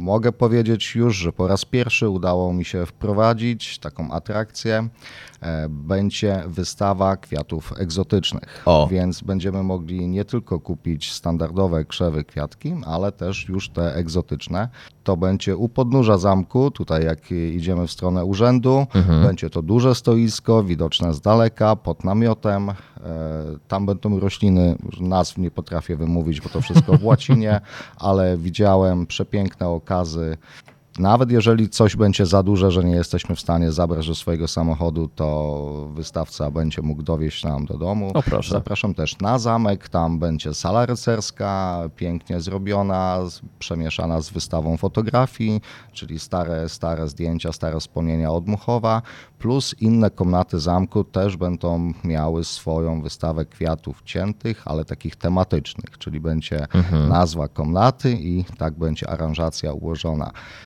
Mogę powiedzieć już, że po raz pierwszy udało mi się wprowadzić taką atrakcję. Będzie wystawa kwiatów egzotycznych, więc będziemy mogli nie tylko kupić standardowe krzewy kwiatki, ale też już te egzotyczne. To będzie u podnóża zamku, tutaj jak idziemy w stronę urzędu, będzie to duże stoisko, widoczne z daleka, pod namiotem. Tam będą rośliny, nazw nie potrafię wymówić, bo to wszystko w łacinie, ale widziałem przepiękne okazy. Nawet jeżeli coś będzie za duże, że nie jesteśmy w stanie zabrać do swojego samochodu, to wystawca będzie mógł dowieźć nam do domu. Zapraszam też na zamek, tam będzie sala rycerska, pięknie zrobiona, przemieszana z wystawą fotografii, czyli stare zdjęcia, stare wspomnienia od Muchowa, plus inne komnaty zamku też będą miały swoją wystawę kwiatów ciętych, ale takich tematycznych, czyli będzie nazwa komnaty i tak będzie aranżacja ułożona.